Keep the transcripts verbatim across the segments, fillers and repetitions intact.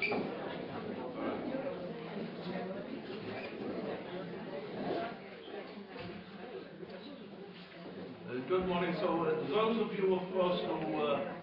Good morning. So, uh, those of you, of course, who uh,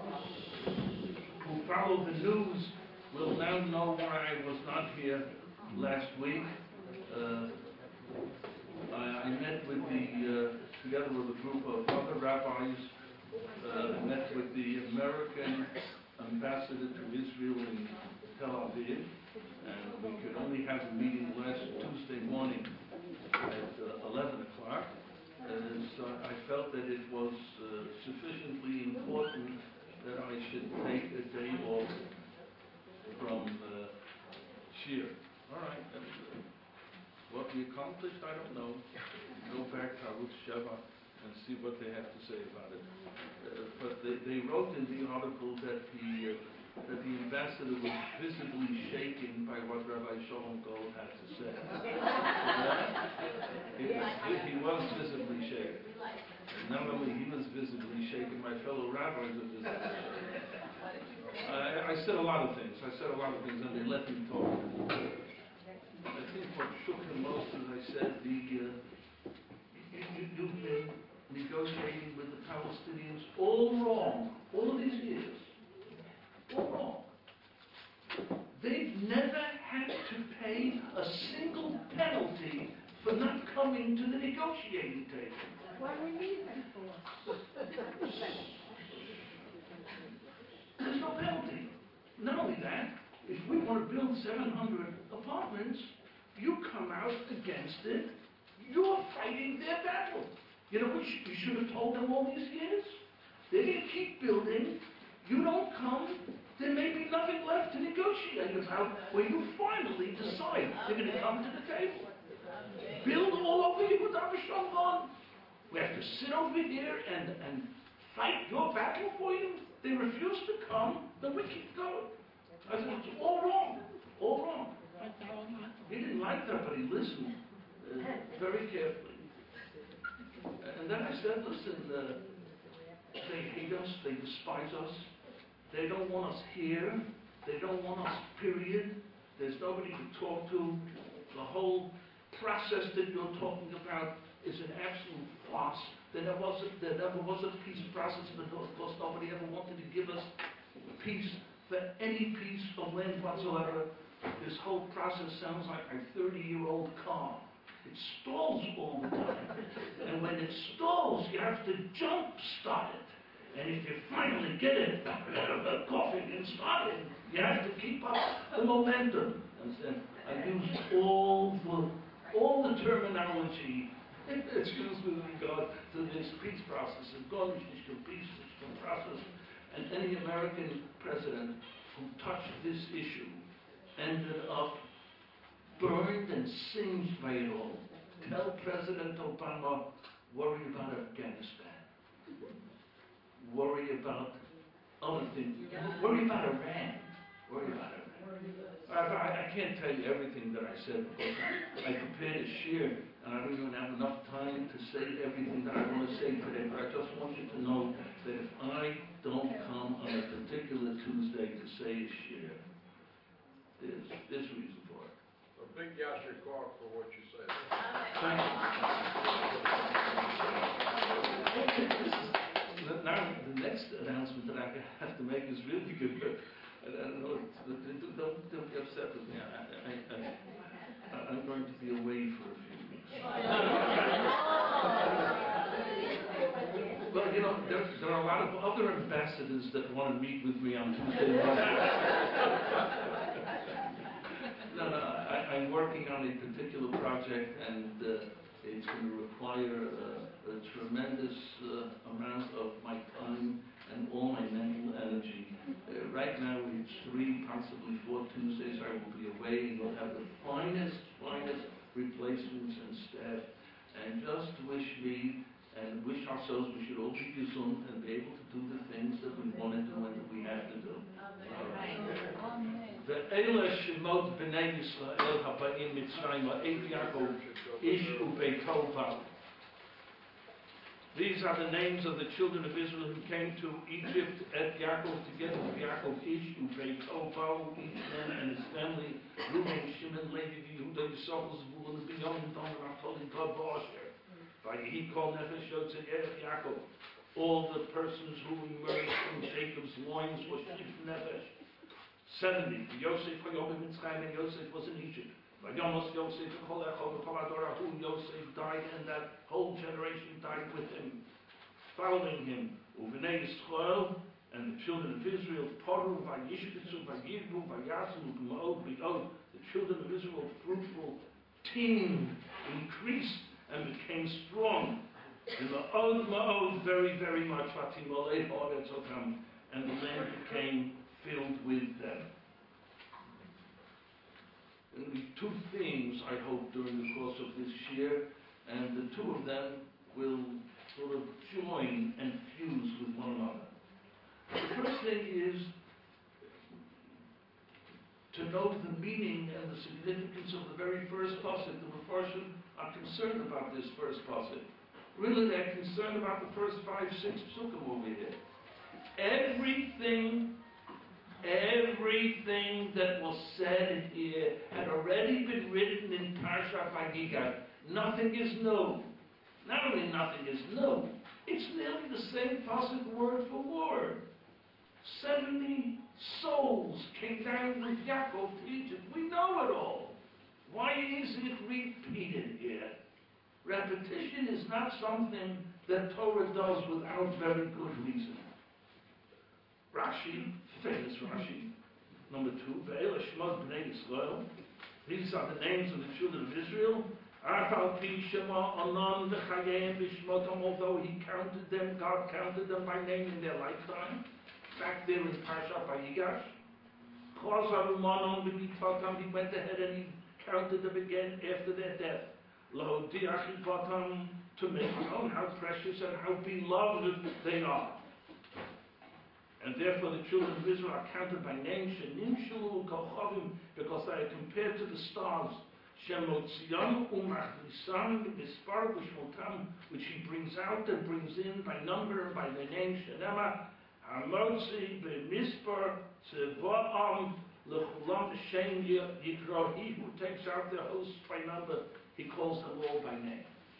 who follow the news will now know why I was not here last week. Uh, I, I met with the, uh, together with a group of other rabbis, uh, met with the American ambassador to Israel in Tel Aviv, and we could only have a meeting last Tuesday morning at uh, eleven o'clock. Uh, so I felt that it was uh, sufficiently important that I should take a day off from uh, Shir. All right, that's good. What we accomplished, I don't know. Go back to Arutz Sheva and see what they have to say about it. Uh, but they, they wrote in the article that the uh, that the ambassador was visibly shaken by what Rabbi Shalom Gold had to say. he, was, he was visibly shaken. And not only he was visibly shaken, my fellow rabbis were visibly shaken. I, I said a lot of things. I said a lot of things, and they let me talk. I think what shook the most, as I said, the uh, you, you, you've been negotiating with the Palestinians all wrong, all of these years. All wrong. They've never had to pay a single penalty for not coming to the negotiating table. Why were you there for? There's no penalty. Not only that, if we want to build seven hundred apartments, you come out against it, you're fighting their battle. You know what you should have told them all these years? They're going to keep building. You don't come, there may be nothing left to negotiate about when you finally decide they're going to come to the table. Build all over here with our Shalom. We have to sit over here and, and fight your battle for you. They refuse to come, then we keep going. I said, it's all wrong, all wrong. He didn't like that, but he listened uh, very carefully. And then I said, listen, uh, they hate us, they despise us. They don't want us here. They don't want us, period. There's nobody to talk to. The whole process that you're talking about is an absolute farce. There never was a, there never was a peace process, but of course nobody ever wanted to give us peace for any piece of land whatsoever. This whole process sounds like a thirty-year-old car. It stalls all the time. And when it stalls, you have to jump start it. And if you finally get it coughing and starting, you have to keep up the momentum. And I used all the all the terminology, excuse me, with regard to this peace process, and Gorbachev peace process. And any American president who touched this issue ended up burned and singed by it all. Tell President Obama, worry about Afghanistan. Worry about other things. Worry about Iran. Worry about Iran. I, I, I can't tell you everything that I said because I prepared a share and I don't even have enough time to say everything that I want to say today, but I just want you to know that if I don't come on a particular Tuesday to say a share, there's, there's reason for it. A big yasher call for what you said. Thank you. Now, the next announcement that I have to make is really good. I don't know, don't, don't be upset with me. I, I, I, I'm going to be away for a few weeks. Well, you know, there, there are a lot of other ambassadors that want to meet with me on Tuesday morning. No, no, I, I'm working on a particular project, and uh, it's going to require uh, a tremendous uh, amount of my time and all my mental energy. Uh, right now, it's three, possibly four Tuesdays I will be away, and we'll have the finest, finest replacements and staff. And just wish me and wish ourselves we should all be gesund and be able to do the things that we want to do and that we have to do. ואלה שמות בני ישראל הבאים מצרים ואת יעקב איש וביתו באו. These are the names of the children of Israel who came to Egypt at Yaakov together with Yaakov Ish, Ubei Tobo, each man and his family, Reuben, Shimon, Levi, Yehuda, Yisachar, Zebulun, Binyamin, Dan, Naphtali, Gad, Asher. He called Nefesh Yotze Yerech Yaakov. All the persons who emerged from Jacob's loins were Shif Nefesh. Seventy. Yosef Hayom in Mitzrayim, and Yosef was in Egypt. Yomos Yosef, Chol Echad, Chol Adorahu, Yosef died, and that whole generation died with him, following him. Uvenei Yisrael, and the children of Israel, Poru, Vayishkitzu, Vayiru, Vayasu, Ma'od, Bi'od, the children of Israel, fruitful, teemed, increased, and became strong. And Ma'od, Ma'od, very, very much, Vatimolei Ha'aretz Otam, and the land became filled with them. There will be two themes, I hope, during the course of this year, and the two of them will sort of join and fuse with one another. The first thing is to note the meaning and the significance of the very first pasuk. The Mepharshim are concerned about this first pasuk. Really, they're concerned about the first five, six psukim over here. Everything Everything that was said here had already been written in Parshat Vayigash. Nothing is new. Not only nothing is new, it's nearly the same pasuk word for word. Seventy souls came down with Yaakov to Egypt. We know it all. Why is it repeated here? Repetition is not something that Torah does without very good reason. Rashi, famous Rashi, number two, Ve'el Shemot Bnei Yisrael. These are the names of the children of Israel. Afal Pi Shema Anan V'Chayim V'Shmotam. Although he counted them, God counted them by name in their lifetime. Back there in Parshat Vayigash. Chazar Umanon V'Mitvatam. He went ahead and he counted them again after their death. Lo Diachivatam, to make known how precious and how beloved they are. And therefore the children of Israel are counted by name, Shenim Shulu Kochavim, because they are compared to the stars. Shemotzion Umachlisam Mispar B'Shmotam, which he brings out and brings in by number and by their name. Shenema Hamotzi B'Mispar Tzevoam Lechulam Shem Yikro. He who takes out their hosts by number, he calls them all by name.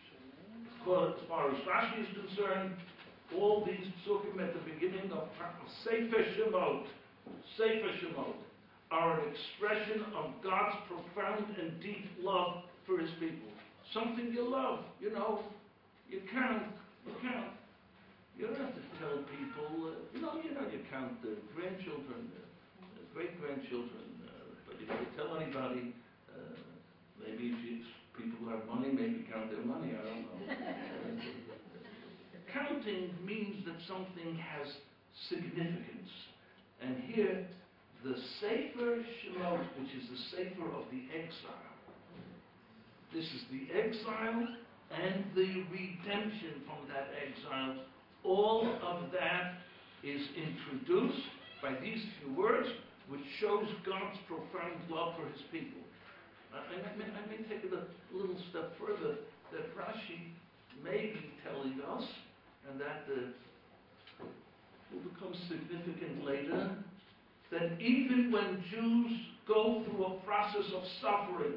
As far as Rashi is concerned, all these psukim at the beginning of Sefer Shemot, Sefer Shemot, are an expression of God's profound and deep love for His people. Something you love, you know, you count, you count. You don't have to tell people, uh, you know, you know, you count the grandchildren, uh, great-grandchildren, uh, but if you tell anybody, uh, maybe if you, people who have money, maybe count their money, I don't know. Uh, Counting means that something has significance. And here, the Sefer Shemot, which is the Sefer of the exile, this is the exile and the redemption from that exile. All of that is introduced by these few words, which shows God's profound love for His people. I, I, may, I may take it a little step further, that Rashi may be telling us, and that uh, will become significant later, that even when Jews go through a process of suffering,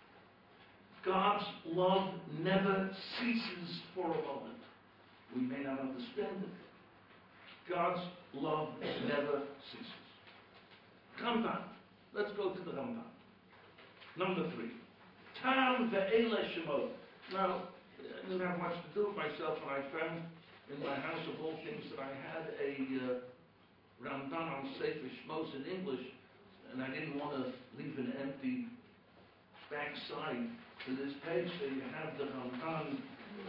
God's love never ceases for a moment. We may not understand it. God's love never ceases. Ramban. Let's go to the Ramban. Number three. Tam ve'ele Shemot. Now, I didn't have much to do with myself when I found in my house of all things that I had a uh, Ramban on Sefer Shmos in English, and I didn't want to leave an empty backside to this page, so you have the Ramban,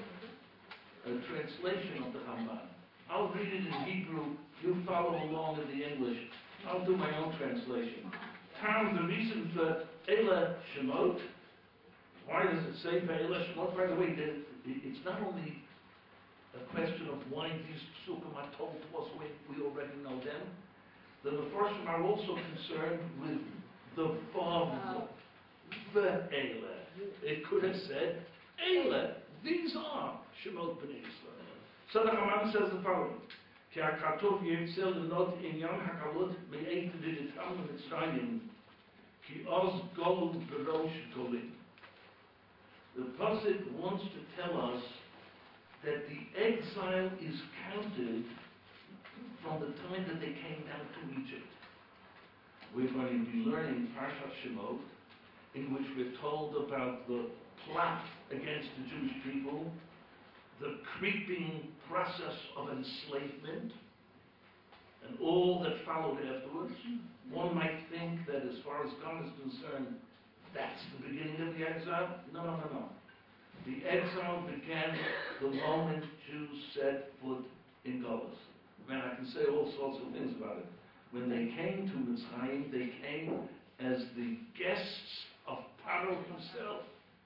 a translation of the Ramban. I'll read it in Hebrew, you follow along in the English. I'll do my own translation. Tam, the reason for Eila Shemot, why does it say for Eila Shemot? By the way, it's not only a question of why these psukim are told to us when we already know them. The Mepharshim are also concerned with the Vav, the Eila. It could have said, Eila, these are Shemot B'nai Yisrael. So the Haman says the following. כי הכתוב ירצה לנות עניין הקלות מעת לידתם ממצרים, כי עוז גול בראש גולים. The Pasuk wants to tell us that the exile is counted from the time that they came down to Egypt. We're going to be learning Parshat Shemot, in which we're told about the plot against the Jewish people, the creeping process of enslavement, and all that followed afterwards. One might think that as far as God is concerned, that's the beginning of the exile. No, no, no, no. The exile began the moment Jews set foot in Golus. Man, I can say all sorts of things about it. When they came to Mitzrayim, they came as the guests of Paro himself.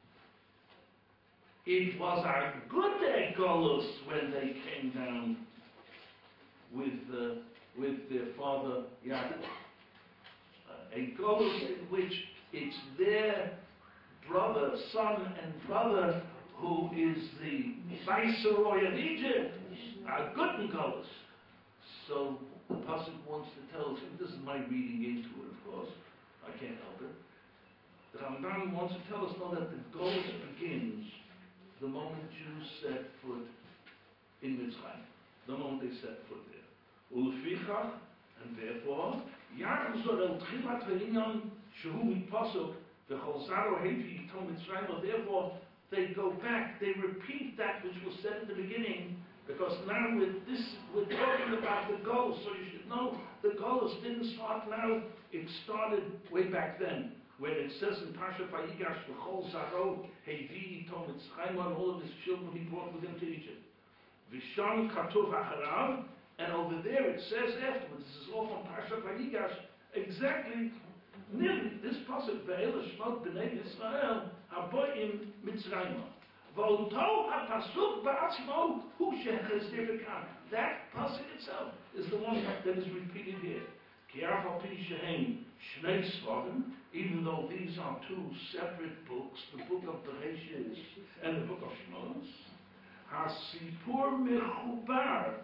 It was a good day, Golus, when they came down with uh, with their father Yaakov. Uh, a Golus in which it's their brother, son, and brother who is the viceroy of Egypt, a good Golus. So the Pasuk wants to tell us, and this is my reading into it, of course, I can't help it. The Rambam wants to tell us now that the Golus begins the moment Jews set foot in Mitzrayim, the moment they set foot there. Ulefichach, and therefore, Yachzor el Tchilat Ha'inyan Shehu Pasuk v'Chol Zaro Hevi Yitom Mitzrayim. Therefore, they go back, they repeat that which was said at the beginning, because now with this, we're talking about the Golus, so you should know the Golus didn't start now, it started way back then, when it says in Parsha Vayigash v'Chol Zaro Hevi Yitom Mitzrayim, and all of his children he brought with him to Egypt. V'Sham Katuv Acharav. And over there it says afterwards, this is all from Parshat Vayigash, exactly, nearly this pasuk, Ve'el Shmot B'nei Yisrael, Haboim Mitzrayim. V'olto HaPasuk Ba'atzmo Hu Shechazir V'kam. That pasuk itself is the one that is repeated here. Ki Af Al Pi Shehem Shnei Svarim, even though these are two separate books, the book of Bereshit and the book of Shmos, HaSipur Mechubar,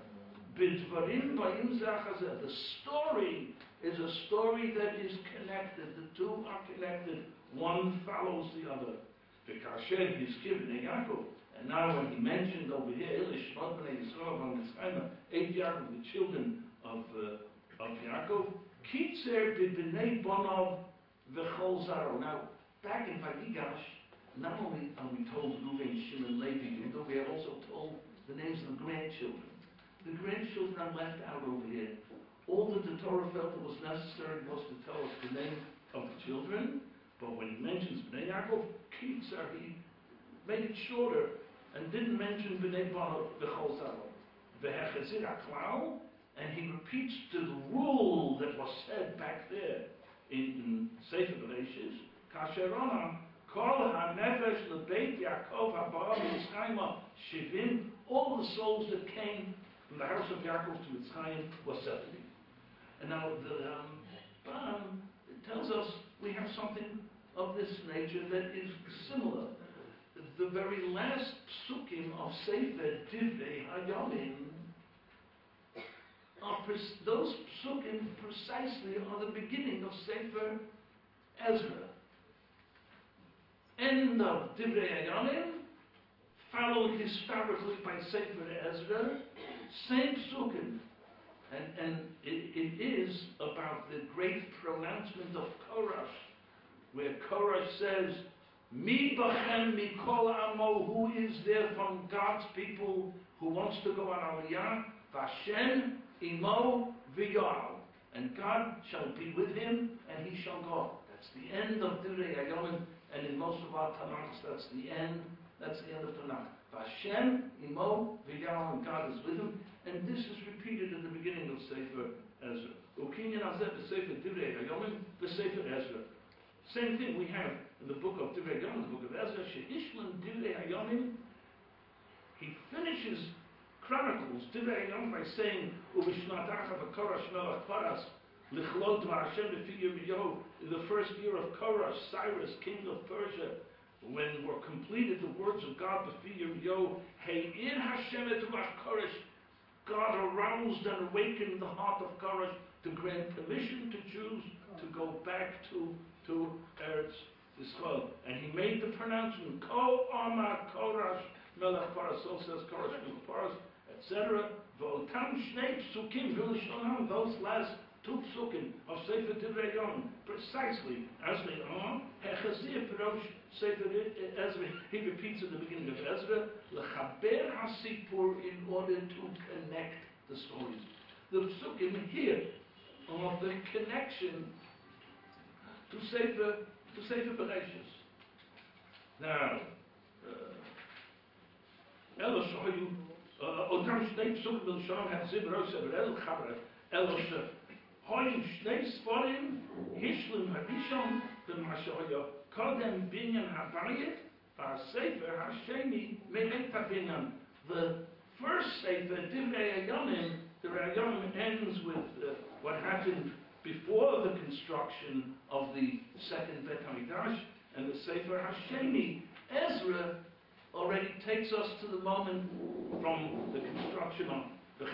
the story is a story that is connected. The two are connected. One follows the other. V'kasher Yizkiv Yaakov. And now when he mentioned over here, Elish Shmot B'nei Yisrael on Mitzrayim, eight Yaakov, the children of uh, of Yaakov, Kitzer B'nei Bonov V'chol Zaro. Now, back in Vayigash, not only are we told Reuven, Shimon, Levi, but we are also told the names of the grandchildren. The grandchildren are left out over here. All that the Torah felt it was necessary was to tell us the name of the children, but when he mentions Bnei Yaakov, Kitzar, he made it shorter and didn't mention Bnei Bano V'chol Zaro. V'hechazir HaKlal, and he repeats to the rule that was said back there in, in Sefer Bereshis, Kasher Rama, Kol HaNefesh L'Beit Yaakov HaBa'al Mitzrayim Shivim, all the souls that came from the house of Yaakov to Mitzrayim was seventy. And now the um, Bam, it tells us we have something of this nature that is similar. The, the very last psukim of Sefer Divrei Hayamim, are pres- those psukim precisely are the beginning of Sefer Ezra. End of Divrei Hayamim, followed historically by Sefer Ezra, same psukim, and, and it, it is about the great pronouncement of Korash, where Korash says, Mi bachem mikol amo, who is there from God's people who wants to go on Aliyah, Vashem imo v'yoal, and God shall be with him, and he shall go. That's the end of Divrei Hayamim, and in most of our Tanakh, that's the end, that's the end of Tanakh. Vashem imo v'yoal, and God is with him, and this is repeated at the beginning of Sefer Ezra. Ukinyan azeh b'Sefer Divrei Hayamim b'Sefer Ezra. Same thing we have in the book of Divrei Hayamim, the book of Ezra. She'ishlan Divrei Hayamim. He finishes Chronicles Divrei Hayamim by saying, "U'vishnatacha v'Korash melech Paras lichlot v'Hashem b'fi Yirmiyahu." In the first year of Korash, Cyrus, king of Persia, when were completed the words of God before Yo, Hey in Hashem et Ruach Koresh, God aroused and awakened the heart of Koresh to grant permission to Jews to go back to, to Eretz Yisrael. And he made the pronouncement, Ko Amar Koresh, Melech Paras, so says Koresh Melech Paras, et cetera. V'otam shnei psukim v'lishonam, those last two psukim of Sefer Divrei Yom, precisely as they are. Hechazir Perosh Sefer Ezra, he repeats at the beginning of Ezra, L'chaber HaSipur, in order to connect the stories. The psukim here are the connection to Sefer, to Sefer Bereshis. Now, Elo shoyu, Otam shnei psukim v'lishonam, Hechazir Perosh Sefer El Chaber, Elo shoyu, Hoyim shnei sforim, Hishlim Harishon, B'mashoyo, Kodem binyan habayit, V'asefer hasheni me'et binyan. The first sefer, Divrei Yomim, the Yomim ends with uh, what happened before the construction of the second Bet HaMikdash, and the Sefer Hasheni, Ezra, already takes us to the moment from the construction on.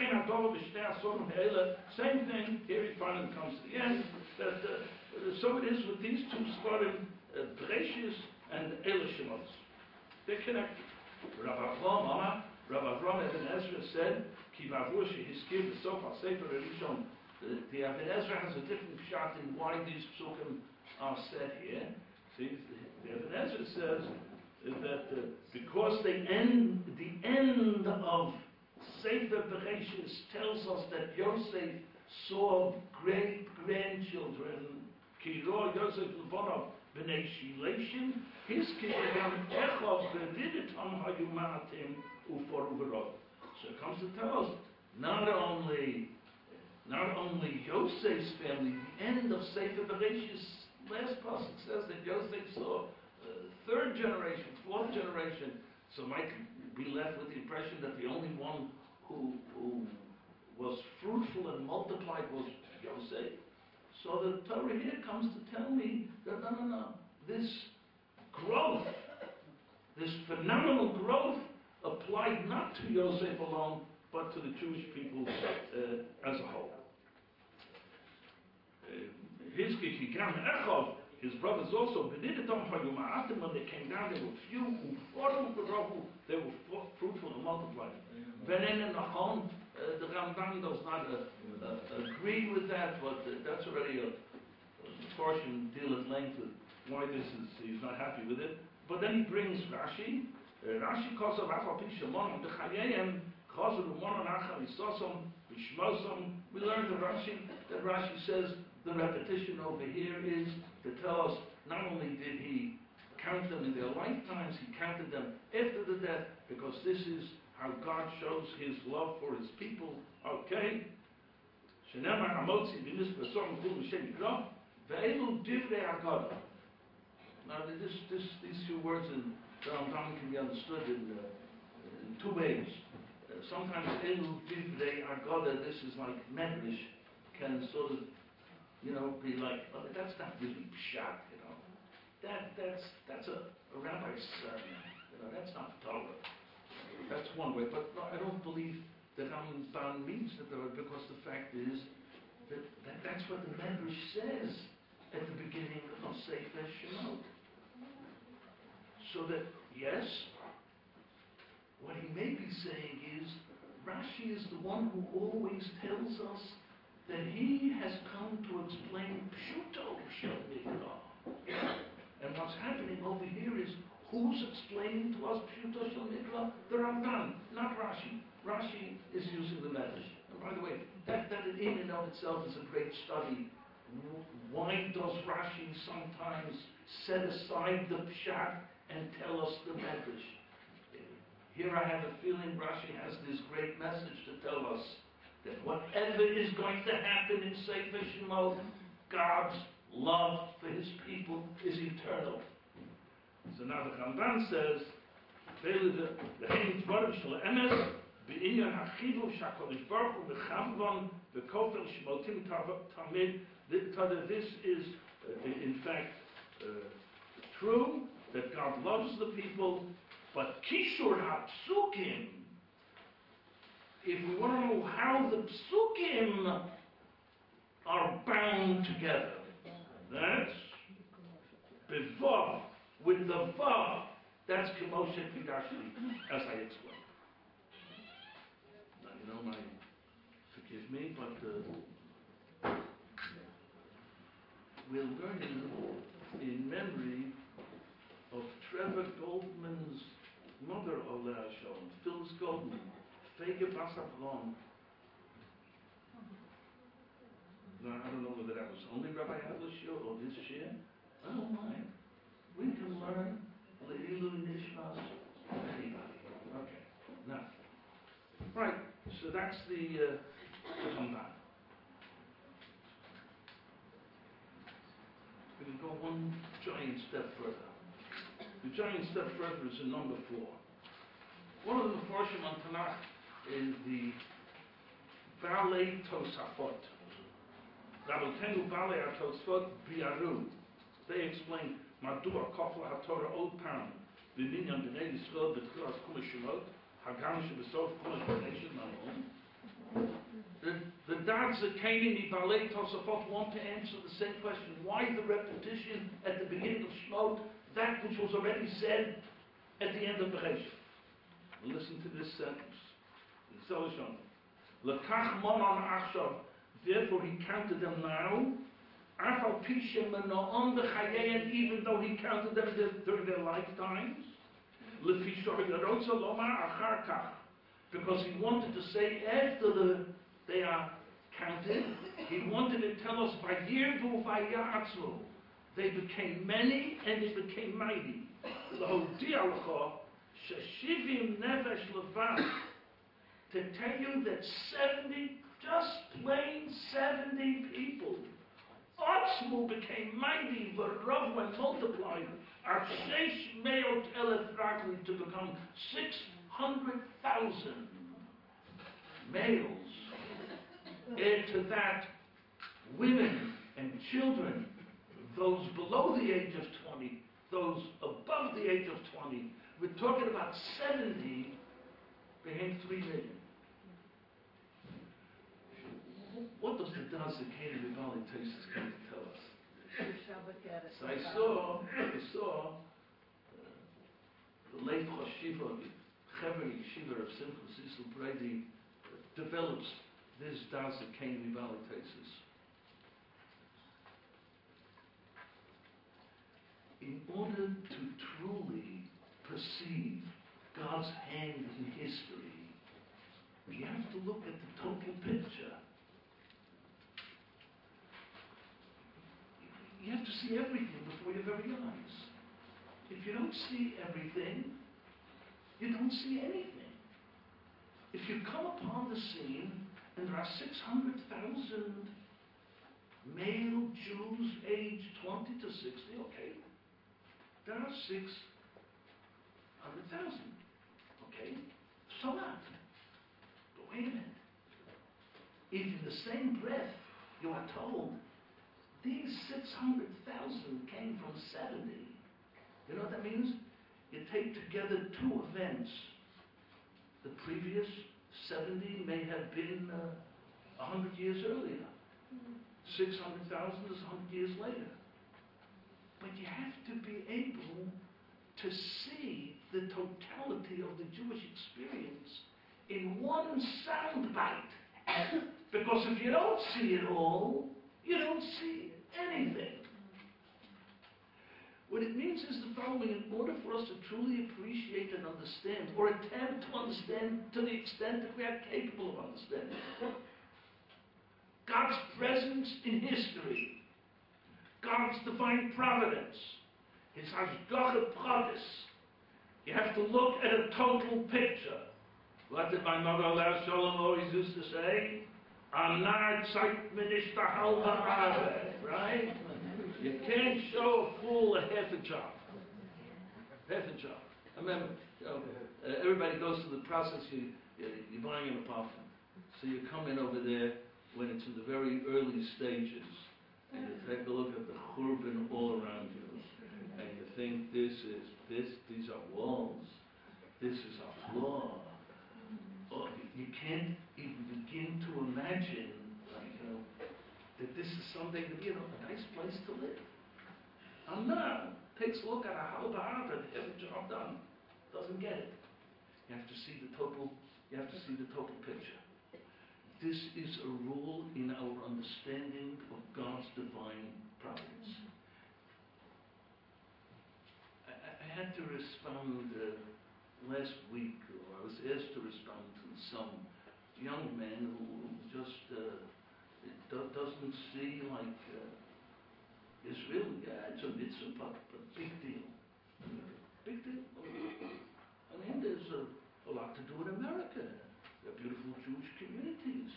Same thing, here he finally comes to the end, that uh, so it is with these two Sfarim, uh, Bereshis and Elishimos. They're connected. Rav Avram, Mama, Rav Avram Ibn Ezra said, Ki vavur shehiskir b'sof ha-sefer Rishon. The Ibn Ezra has a different shot in why these psukim are said here. See, the Ibn Ezra says that uh, because they end, the end of Sefer Bereshis tells us that Yosef saw great grandchildren. Ki ro Yosef Levonov b'nei Shilashim, his kidam echov b'viditam hayumatim ufor uverod. So it comes to tell us not only not only Yosef's family. The end of Sefer Bereshis, last pasuk says that Yosef saw uh, third generation, fourth generation. So might be left with the impression that the only one who, who was fruitful and multiplied was Yosef. So the Torah here comes to tell me that no, no, no, this growth, this phenomenal growth applied not to Yosef alone, but to the Jewish people uh, as a whole. His his brothers also, when they came down, they were few, they were fruitful and multiplied. Venen Nachon, the Ramban does not uh, uh, agree with that, but uh, that's already a, a portion deal at length with why this is, he's not happy with it. But then he brings Rashi. Uh, Rashi calls of Afal Pishamon, the Chayayim, calls of the Monon Achal Isosom, Bishmosom. We learned that Rashi, that Rashi says the repetition over here is to tell us not only did he count them in their lifetimes, he counted them after the death, because this is how God shows his love for his people. Okay. Now this, this, these two words in Rambam can be understood in, uh, in two ways. Uh, sometimes Elu Divrei Agoda, this is like Medrash, can sort of, you know, be like, oh, that's not really pshat, you know. That, that's, that's a, a rabbi's sermon, you know, that's not Torah. That's one way, but no, I don't believe that Rambam means that, because the fact is that, that that's what the Medrash says at the beginning of Sefer Shemot. So that, yes, what he may be saying is, Rashi is the one who always tells us that he has come to explain Pshuto Shel Mikra. And what's happening over here is, who's explaining to us Pshuto Shel Mikra? The Ramban, not Rashi. Rashi is using the Medrash. And by the way, that, that in and of itself is a great study. Why does Rashi sometimes set aside the Pshat and tell us the Medrash? Here I have a feeling Rashi has this great message to tell us that whatever is going to happen in Sefer Shemot, God's love for his people is eternal. So now the Ramban says, this is, uh, in fact, uh, true, that God loves the people, but Kishur HaPsukim, if we want to know how the Psukim are bound together, that's B'vav, with the Vav, that's Kemoshe Pigashli, as I explained. Now, you know, my, forgive me, but uh, we're learning in memory of Trevor Goldman's mother, Oleh Shalom, Phyllis Goldman, Fege Basapalon. Now, I don't know whether that was only Rabbi Adler's shir or his shir. I don't mind. We can learn Leilu Nishmas from anybody. Okay. Now, right. So that's the uh, the Ramban. We can go one giant step further. The giant step further is in number four. One of the Meforshim on Tanakh is the Balei Tosafot. Rabbeinu Balei HaTosafot Biaru. They explain Madua Kofla HaTorah Old Param B'minyan B'nei Yisrael B'tchilas Kumash Shemot Hagam Shebesof Kumash B'nei Shemot. The the Dad Zakeni Balei Tosafot want to answer the same question. Why the repetition at the beginning of Shemot, that which was already said at the end of Bereshit? Listen to this sentence. Lekach Monan Achshav. Therefore he counted them now. Afal Pishem Manoon B'chayein, even though he counted them during their lifetimes. Lefi Shor Yerotza Lomar Achar Kach. Because he wanted to say after the they are counted, he wanted to tell us by Yirbu Vayatzlu. They became many and they became mighty. L'hodi'alecha sheshivim nefesh levan. To tell you that seventy, just plain seventy people, Otzmu became mighty, V'rav went multiplied, Arsheish meot elef ragli, to become six hundred thousand males. Add to that women and children, those below the age of twenty, those above the age of twenty. We're talking about seventy, became three million. What does the dance of Canaan Valley Tesis come to tell us? So I saw, I saw uh, the late Choshiva, Chever Yeshiva of Simchas Yisrael Brady uh, develops this dance of Canaan Valley Tesis. In order to truly perceive God's hand in history, you have to look at the total picture. You have to see everything before your very eyes. If you don't see everything, you don't see anything. If you come upon the scene and there are six hundred thousand male Jews aged twenty to sixty, okay, there are six hundred thousand. Okay, so what? But wait a minute. If in the same breath you are told these six hundred thousand came from seventy, you know what that means? You take together two events. The previous seventy may have been uh, one hundred years earlier. six hundred thousand is one hundred years later. But you have to be able to see the totality of the Jewish experience in one sound bite. Because if you don't see it all, you don't see anything. What it means is the following: in order for us to truly appreciate and understand, or attempt to understand to the extent that we are capable of understanding, God's presence in history, God's divine providence, His Hashgacha Pratis, you have to look at a total picture. What did my mother Oleh Shalom always used to say? Anar tzeit minishtahalva ave, right? You can't show a fool a half a job. Half a job. I remember, you know, uh, everybody goes through the process, you, you, you're buying an apartment. So you come in over there when it's in the very early stages, and you take a look at the churban all around you, and you think this is this is a flaw. Oh, you can't even begin to imagine, like, you know, that this is something that, you know, a nice place to live. And now, takes a look at a halb hour and has the job done. Doesn't get it. You have to see the total, you have to see the total picture. This is a rule in our understanding of God's divine providence. I, I I had to respond uh, last week, or I was asked to respond to some young man who just uh, do- doesn't see like uh, Israel. Yeah, it's a mitzvah, but, but big deal. Big deal. I mean, there's a, a lot to do in America. There are beautiful Jewish communities.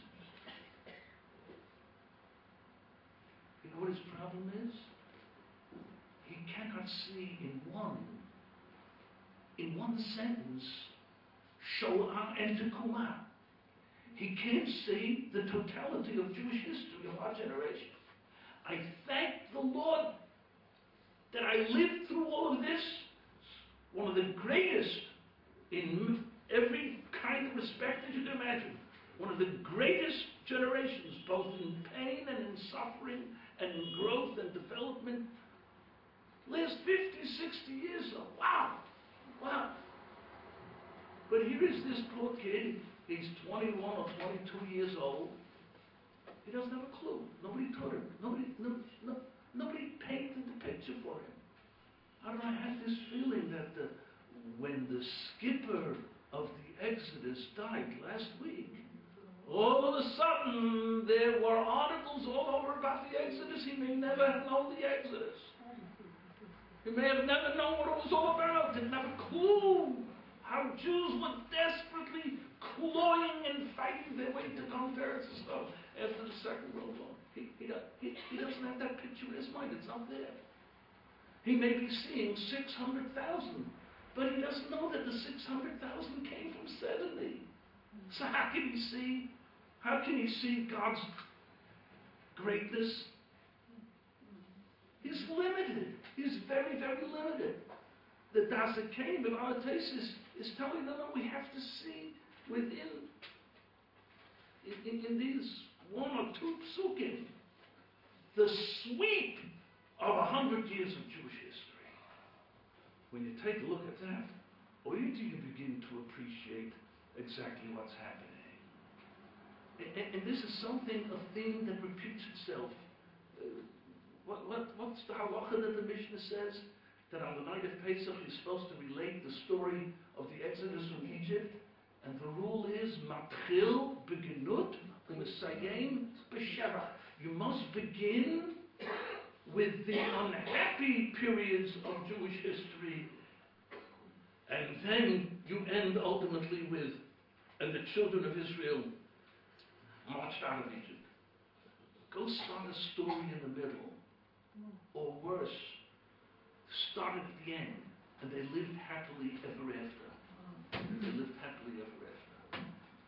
You know what his problem is? He cannot see in one, in one sentence, Shoah and Tekumah. He can't see the totality of Jewish history of our generation. I thank the Lord that I lived through all of this. One of the greatest in every kind of respect that you can imagine. One of the greatest generations, both in pain and in suffering and in growth and development. Last fifty, sixty years of wow, wow. But here is this poor kid, he's twenty-one or twenty-two years old. He doesn't have a clue. Nobody taught him. Nobody, no, no, nobody painted the picture for him. I don't know, I had this feeling that the, when the skipper of the Exodus died last week, all of a sudden there were articles all over about the Exodus. He may never have known the Exodus. He may have never known what it was all about. Didn't have a clue how Jews were desperately clawing and fighting their way to come to Eretz Yisrael after the Second World War. He, he, he, he doesn't have that picture in his mind. It's not there. He may be seeing six hundred thousand, but he doesn't know that the six hundred thousand came from seventy. So how can he see, how can he see God's greatness? He's limited. He's very, very limited. The Dasa Kain, but Alatesis is telling them that we have to see within, in, in, in these one or two psukim, the sweep of a hundred years of Jewish history. When you take a look at that, where do you begin to appreciate exactly what's happening? And, and, and this is something, a theme that repeats itself. Uh, what, what, what's the halacha that the Mishnah says? That on the night of Pesach you're supposed to relate the story of the Exodus from Egypt, and the rule is matchil beginut u'mesayem b'shevach. You must begin with the unhappy periods of Jewish history, and then you end ultimately with, and the children of Israel marched out of Egypt. Go start a story in the middle, or worse, start at the end, and they lived happily ever after. They lived happily ever after.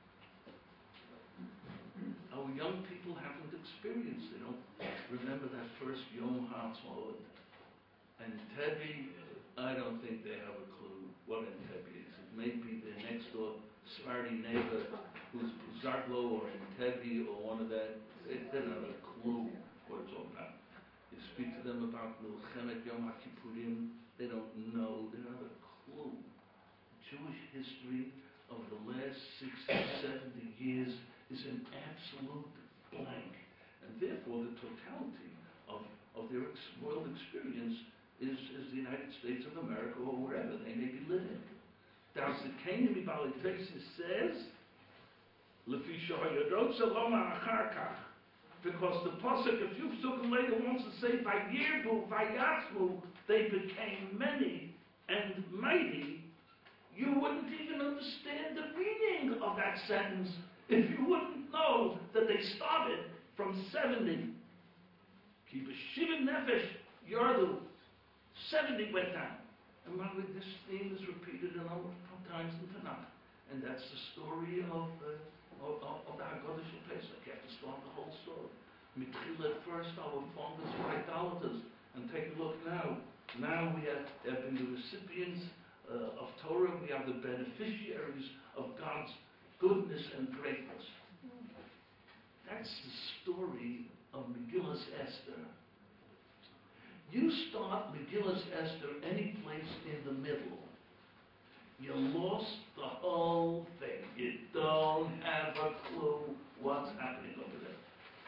Our young people haven't experienced, they don't remember that first Yom HaTzmaut. And Tebi, I don't think they have a clue what Tebi is. It may be their next door Sephardi neighbor who's Zarglo or Tebi or one of that. They, they don't have a clue what it's all about. You speak to them about Milchemet Yom HaKippurim, they don't know, they don't have a clue. Jewish history of the last sixty, seventy years is an absolute blank. And therefore the totality of, of their ex- world experience is, is the United States of America or wherever they may be living. Das Kain Mibalitaisis says, Lefi Shohayadot Saloma Acharkach. Because the Pasuk, a few psukim later, wants to say, Vayirbu, Vayatzmu, they became many and mighty. You wouldn't even understand the meaning of that sentence if you wouldn't know that they started from seventy. Ki b'shivim nefesh yardu. seventy went down. And remember, this theme is repeated a number of times in Tanakh. And that's the story of... Uh, Of, of, of the Haggadah Shel Pesach. You have to start the whole story. Mitchil at first, our fathers were idolaters. And take a look now. Now we have, have been the recipients uh, of Torah. We are the beneficiaries of God's goodness and greatness. That's the story of Megillas Esther. You start Megillas Esther any place in the middle, you lost the whole thing. You don't have a clue what's happening over there.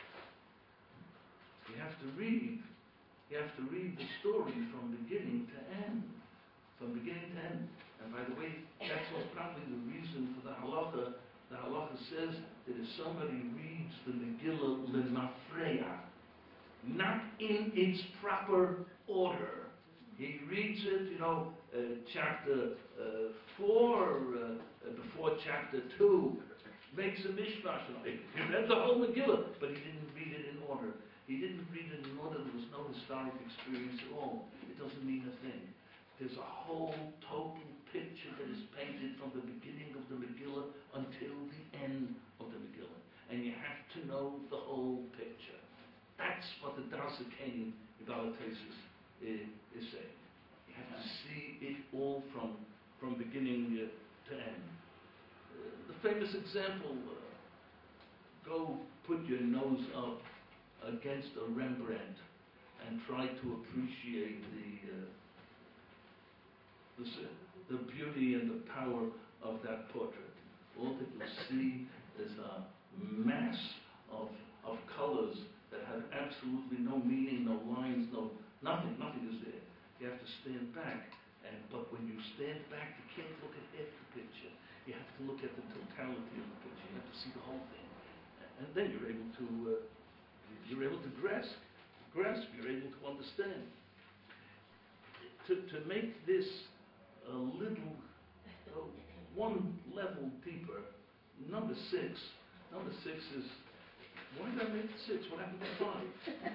You have to read. You have to read the story from beginning to end. From beginning to end. And by the way, that's what's probably the reason for the halacha. The halacha says that if somebody reads the Megillah lemafreya, not in its proper order, he reads it, you know, uh, chapter uh, four uh, before chapter two, makes a mishmash. He read the whole Megillah, but he didn't read it in order. He didn't read it in order. There was no historic experience at all. It doesn't mean a thing. There's a whole total picture that is painted from the beginning of the Megillah until the end of the Megillah. And you have to know the whole picture. That's what the Darsa Kane Evaluatesis is, is saying. You have to see it all from, from beginning uh, to end. Uh, the famous example, uh, go put your nose up against a Rembrandt and try to appreciate the, uh, the, the beauty and the power of that portrait. All that you'll see is a mass of, of colors that have absolutely no meaning, no lines, no nothing, nothing is there. You have to stand back, and but when you stand back, you can't look at half the picture. You have to look at the totality of the picture. You have to see the whole thing, and then you're able to uh, you're able to grasp, grasp. You're able to understand. To to make this a little uh, one level deeper, number six. Number six is. Why did I make it six? What happened to five?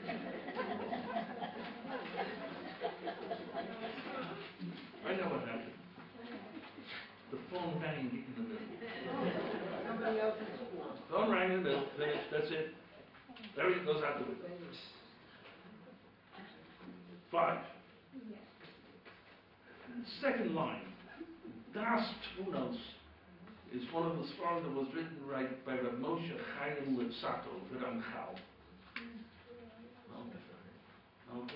I know what happened. The phone rang in the middle. Somebody else's school. Phone rang in the middle. Finished. That's it. Everything goes out the window. Five. Second line. Das Tmunos is one of the songs that was written right by Rav Moshe Chaim Lutzato, the Ramchal. Malcolm?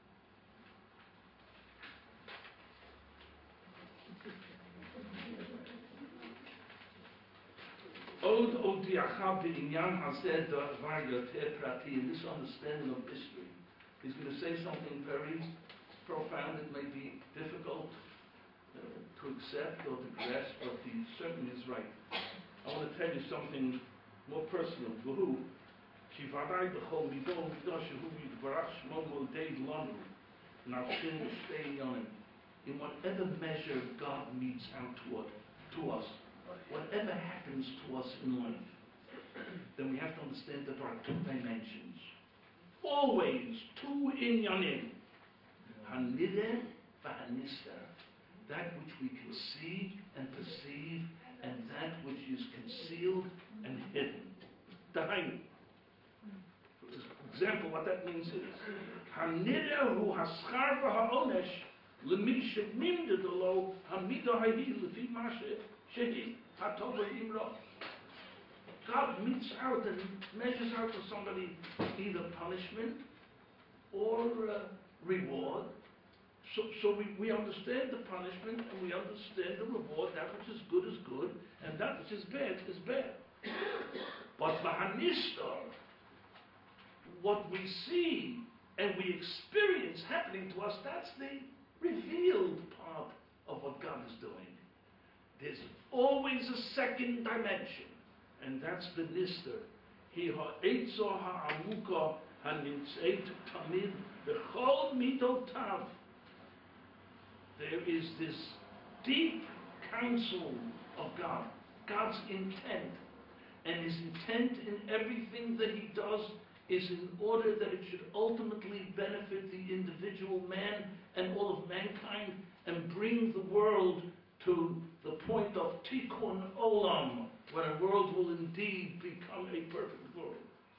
Od Odiachav Inyan Hazed Vayoter Prati, in this understanding of history. He's going to say something very profound. It may be difficult Uh, to accept or to grasp, but he certainly is right. I want to tell you something more personal. Who? In whatever measure God meets out toward, to us, whatever happens to us in life, then we have to understand that there are two dimensions. Always two inyanim. Hanideh v'hanister. That which we can see and perceive, and that which is concealed and hidden. Dahainu. For example, what that means is, Hanideh hu haschar v'ha'onesh l'mi shemimded lo hamidah hahi lefi ma shehi hatova imra. God meets out and measures out for somebody either punishment or uh, reward. So, so we, we understand the punishment and we understand the reward. That which is good is good, and that which is bad is bad. But Mahanistar, what we see and we experience happening to us, that's the revealed part of what God is doing. There's always a second dimension, and that's the Nister. He ha'etzor ha'amuka ha'nimtzeit tamid b'chol midotav. There is this deep counsel of God, God's intent. And his intent in everything that he does is in order that it should ultimately benefit the individual man and all of mankind and bring the world to the point of tikkun olam, when a world will indeed become a perfect world.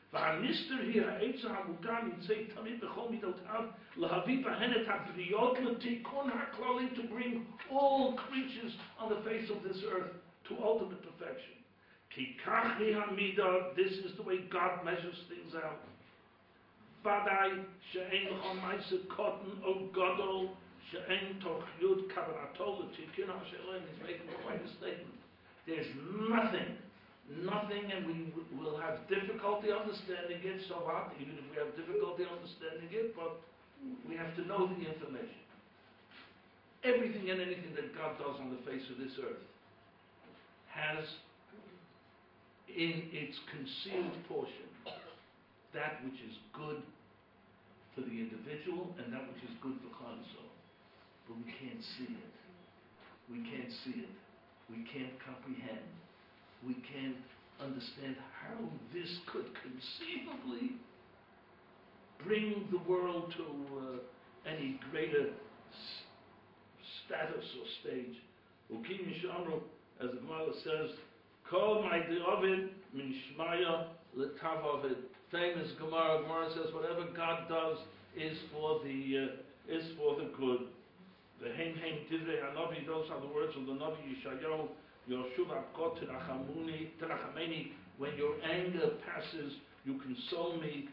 והנסתר היא העצה המוגן נמצא תמיד בכל מידותיו להביא בהן את הבריות לתיקון הכללי, to bring all creatures on the face of this earth to ultimate perfection. כי כך היא המידה, this is the way God measures things out. ודאי שאין לכל מעשה קטן או גדול שאין תוך יוד כוונתו לתיקון השלם. He's making quite a statement. There's nothing, nothing, and we will have difficulty understanding it, so what? Even if we have difficulty understanding it, but we have to know the information. Everything and anything that God does on the face of this earth has in its concealed portion that which is good for the individual and that which is good for Klal Yisrael. But we can't see it. We can't see it. We can't comprehend. We can't understand how this could conceivably bring the world to uh, any greater s- status or stage. Ukim Yishamru, as the Gemara says, Kol my Ovid min Shmaya letav Ovid. Famous Gemara. Gemara says whatever God does is for the uh, is for the good. The Hein Hein Divrei Hanavi. Those are the words of the Navi Yeshayahu. Yoshuv Abkot Terachamuni Terachameni. When your anger passes, you console me.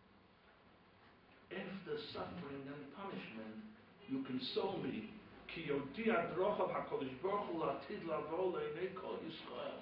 After suffering and punishment, you console me. Ki yodi adrochav HaKadosh Baruch Hu latid lavo le'nei kol Yisrael.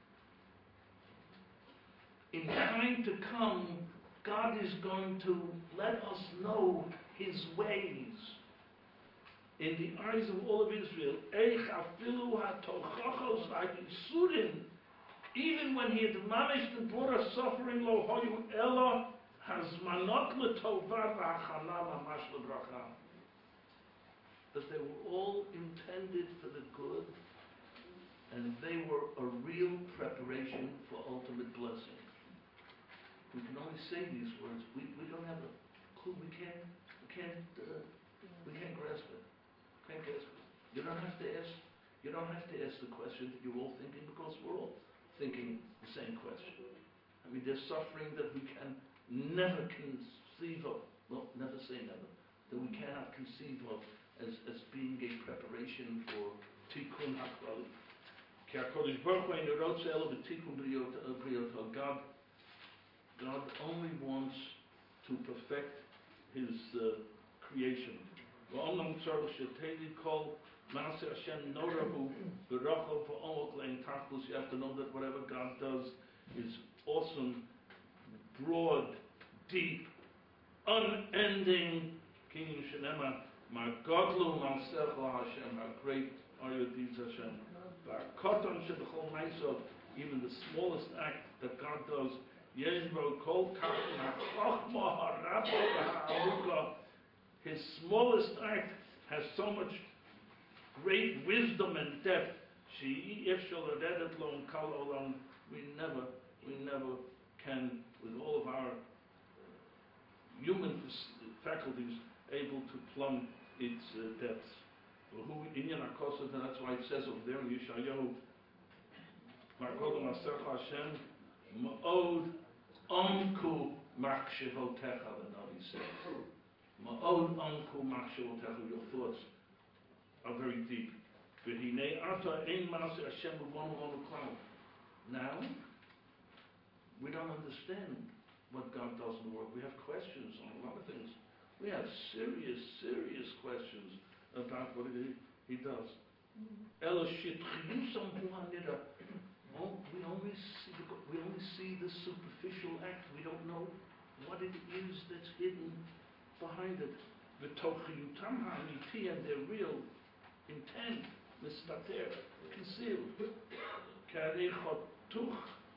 In time to come, God is going to let us know His ways. In the eyes of all of Israel, Eich afilu hatochachos ha'yisurim, even when He had managed to put us suffering lo hoyu ela hazmanot l'tova v'hachana mamash l'bracha, that they were all intended for the good, and they were a real preparation for ultimate blessing. We can only say these words. We, we don't have a clue. We can't we can't uh, we can't grasp it. Can't grasp it. You don't have to ask. You don't have to ask the question that you're all thinking, because we're all thinking the same question. I mean, there's suffering that we can never conceive of. Well, never say never. That we cannot conceive of as as being a preparation for tikkun haklali. Ki HaKadosh Baruch Hu ein rotze ela b'tikkun briyoto. God. God only wants to perfect His uh, creation. You have to know that whatever God does is awesome, broad, deep, unending. How great are your deeds, Hashem. Even the smallest act that God does, His smallest act has so much great wisdom and depth. We never, we never can, with all of our human faculties, able to plumb its uh, depths. And that's why it says over there in Yeshayahu, Hashem, Ma'od Anku Machshevotecha, the Navi says. Ma'od Anku Machshevotecha, your thoughts are very deep. Now, we don't understand what God does in the world. We have questions on a lot of things. We have serious, serious questions about what He, he does. Oh, we only see the, we only see the superficial act. We don't know what it is that's hidden behind it. The tochiyutam ha'amiti, and their real intent, mispater, concealed. Karei chotuch,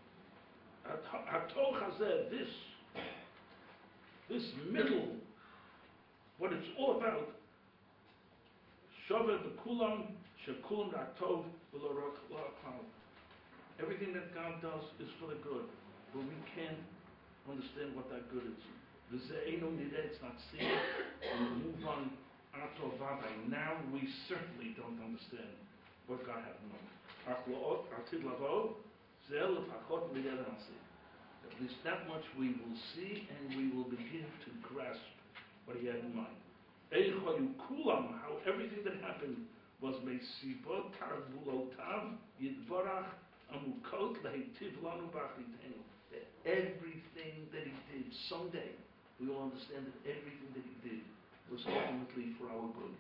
hatoch hazeh, this, this middle, what it's all about. Shover b'kulam shekulam ratov v'lo rakal. Everything that God does is for the good, but we can't understand what that good is. It's not seen. We move on. Now we certainly don't understand what God has in mind. At least that much we will see, and we will begin to grasp what he had in mind. Eichoyu kulam, how everything that happened was meisibot tarbulotav yidvarach amukot lehitiv lanu b'achritenu. That everything that he did, someday we will understand that everything that he did was ultimately for our good.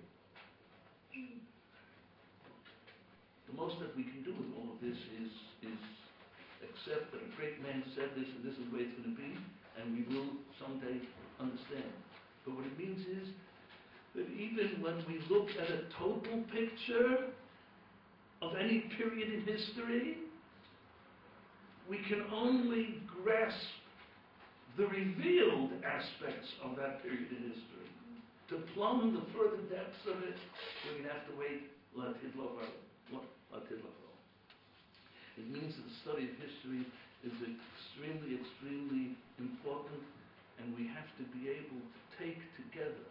The most that we can do with all of this is is accept that a great man said this, and this is the way it's going to be, and we will someday understand. But what it means is that even when we look at a total picture of any period in history, we can only grasp the revealed aspects of that period in history. To plumb the further depths of it, we're going to have to wait. It means that the study of history is extremely, extremely important, and we have to be able to take together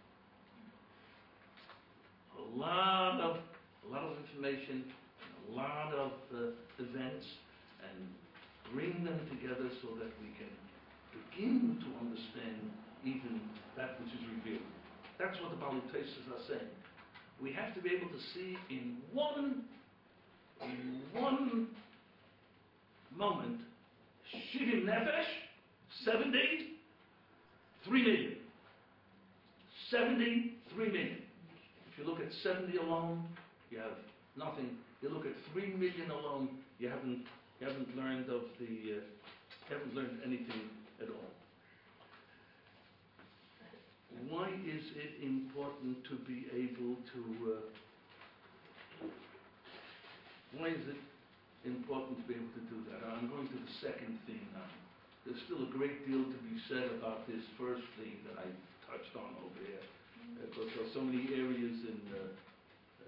a lot of a lot of information, a lot of uh, events, and bring them together so that we can begin to understand even that which is revealed. That's what the Balutaisis are saying. We have to be able to see in one, in one moment, Shivim Nefesh, seventy-three million. seventy-three million. If you look at seventy alone, you have nothing. You look at three million alone, you haven't, you haven't learned of the, uh, haven't learned anything at all. Why is it important to be able to, uh, why is it important to be able to do that? I'm going to the second thing now. There's still a great deal to be said about this first thing that I touched on over here, because there are so many areas in, uh, uh,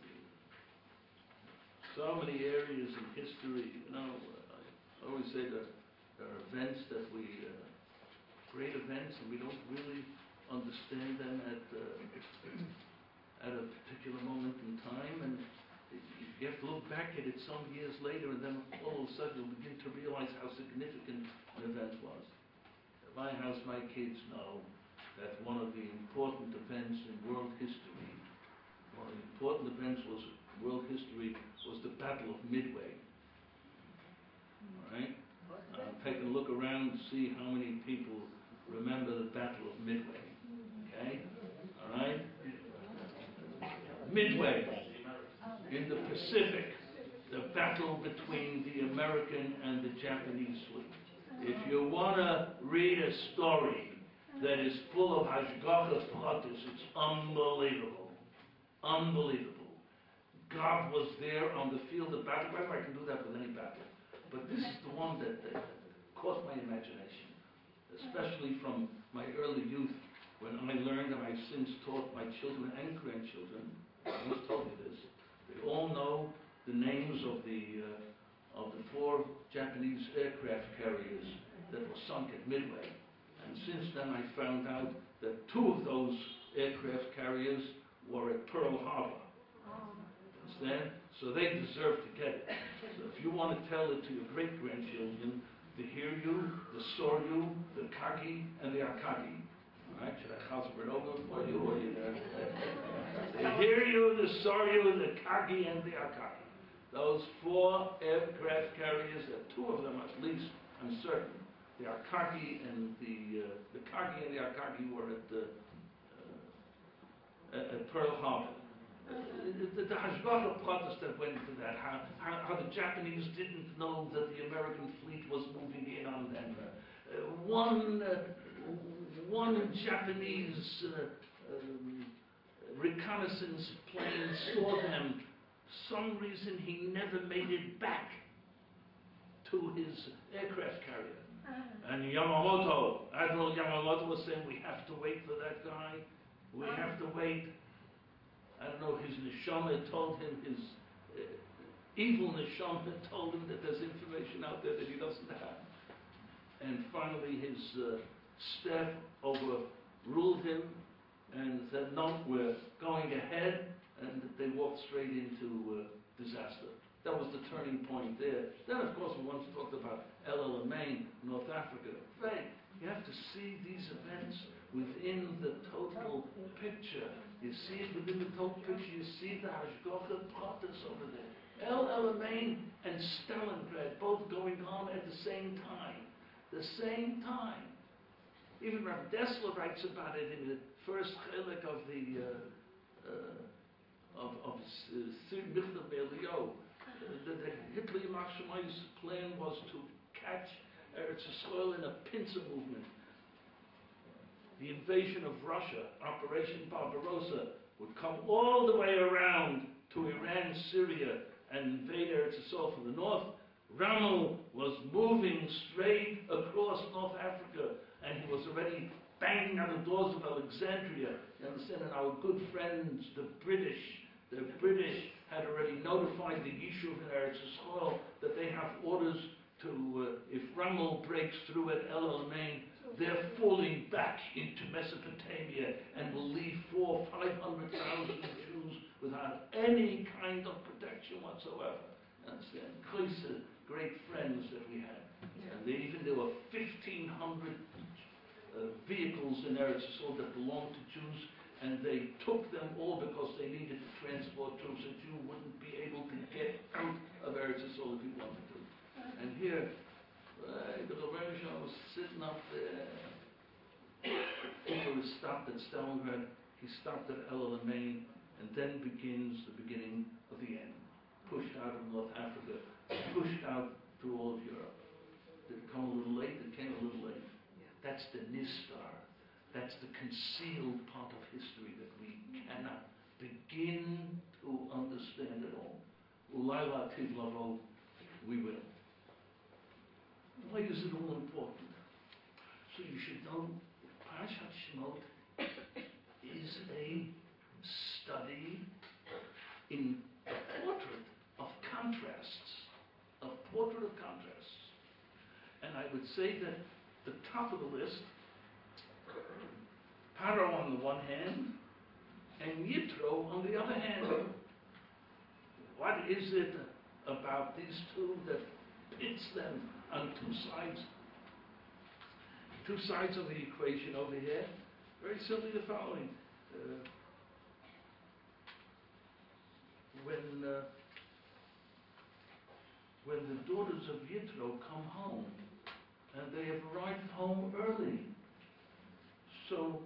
so many areas in history, you know, I always say that there are events that we, uh, great events, and we don't really understand them at uh, at a particular moment in time, and you have to look back at it some years later, and then all of a sudden you'll begin to realize how significant an event was. At my house, my kids know that one of the important events in world history, one of the important events was world history was the Battle of Midway. All right, uh, take a look around and see how many people remember the Battle of Midway. Okay? All right? Midway, in the Pacific, the battle between the American and the Japanese fleet. If you want to read a story that is full of hashgacha pratis, it's unbelievable. Unbelievable. God was there on the field of battle. By the way, I can do that with any battle. But this is the one that, that caught my imagination, especially from my early youth, when I learned, and I've since taught my children and grandchildren. I once told you this. They all know the names of the uh, of the four Japanese aircraft carriers that were sunk at Midway. And since then, I found out that two of those aircraft carriers were at Pearl Harbor. Understand? So they deserve to get it. So if you want to tell it to your great-grandchildren, the Hiryu, the Soryu, the Kagi, and the Akagi. All right? Should I chazor it over for you? Or you know? The Hiryu, the Soryu, the Kagi, and the Akagi. Those four aircraft carriers, uh, two of them at least, I'm certain. The Akagi and the uh, the Kagi and the Akagi were at the uh, at Pearl Harbor. Uh, the the hashgacha pratis that went into that, how, how how the Japanese didn't know that the American fleet was moving in on them. Uh, one uh, one Japanese uh, um, reconnaissance plane saw them. Some reason he never made it back to his aircraft carrier. And Yamamoto, Admiral Yamamoto was saying, we have to wait for that guy. We have to wait. I don't know, his neshama told him, his uh, evil neshama told him that there's information out there that he doesn't have. And finally his uh, staff overruled him and said, no, we're going ahead. And they walked straight into uh, disaster. That was the turning point there. Then, of course, we once talked about El Alamein, North Africa. Right. You have to see these events within the total picture. You see it within the total picture. You see the Hashgacha Pratis over there. El Alamein and Stalingrad both going on at the same time. The same time. Even Rabbi Dessler writes about it in the first chelik of the uh, uh, of of Sir Michtav Eliyahu. The, the Hitler Yamach Shemay's plan was to catch Eretz Yisrael in a pincer movement. The invasion of Russia, Operation Barbarossa, would come all the way around to Iran, Syria, and invade Eretz Yisrael from the north. Rommel was moving straight across North Africa, and he was already banging on the doors of Alexandria. You understand? And our good friends, the British, the British had already notified the Yishuv in Eretz Yisrael that they have orders to, uh, if Rommel breaks through at El Alamein, they're falling back into Mesopotamia and will leave four, five hundred thousand Jews without any kind of protection whatsoever. Understand? Closer, great friends that we had. And they, even there were fifteen hundred uh, vehicles in Eretz Yisrael that belonged to Jews, and they took them all because they needed to transport troops. A Jew wouldn't be able to get out of Eretz Yisrael if he wanted to. And here, uh, the Rebbe was sitting up there. Hitler stopped at Stalingrad, he stopped at El Alamein, and then begins the beginning of the end. Pushed out of North Africa, pushed out through all of Europe. Did it come a little late? It came a little late. That's the Nistar. That's the concealed part of history that we cannot begin to understand at all. Ulayla Tivlavo, we will. Why is it all important? So you should know Parashat Shemot is a study in a portrait of contrasts, a portrait of contrasts. And I would say that the top of the list, Paro on the one hand, and Yitro on the other hand. What is it about these two that pits them on two sides? Two sides of the equation over here. Very simply the following. Uh, when uh, when the daughters of Yitro come home, and they have arrived home early, so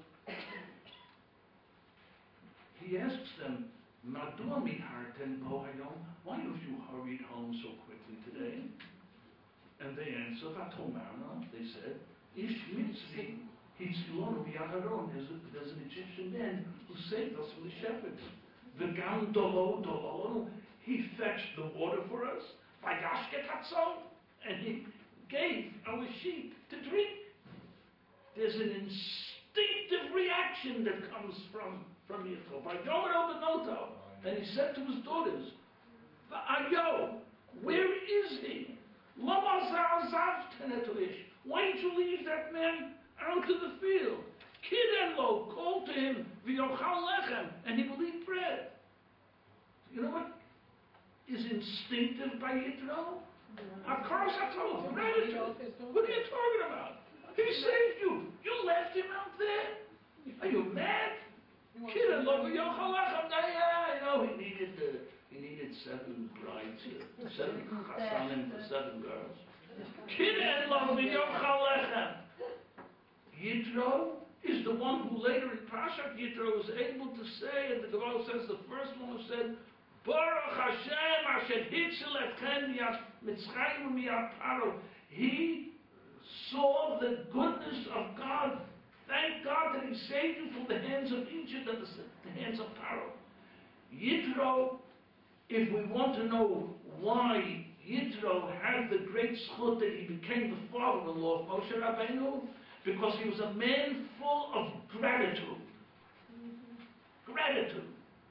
he asks them, Madua mihartem bo hayom? Why have you hurried home so quickly today? And they answer, Vatomarna, they said, Ish mitzvi hitzilonu miyaharon. There's there's an Egyptian man who saved us from the shepherds. V'gam dolo dolo. He fetched the water for us. Vayashket hatzon. And he gave our sheep to drink. There's an instinctive reaction that comes from from Yitro. And he said to his daughters, Ayo, where is he? Why didn't you leave that man out to the field? Kidenlo, call to him, v'yochal lechem, and he will eat bread. You know what is instinctive by Yitro? Hakaras hatov, gratitude. What are you talking about? He saved you. You left him out there. Are you mad? Kidenlo, v'yochal lechem. Yeah, you know, he needed uh, he needed seven brides, uh, seven chasanim for seven girls. Kidenlo, v'yochal lechem. Yitro is the one who later in Parashat Yitro was able to say, and the Gemara says the first one who said, Baruch Hashem asher hitzil etchem miyad Mitzrayim u'miyad Paro. He saw the goodness of God. Thank God that He saved you from the hands of Egypt and the, the hands of Paro. Yitro, if we want to know why Yitro had the great zchut that he became the father-in-law of Moshe Rabbeinu, because he was a man full of gratitude. Gratitude.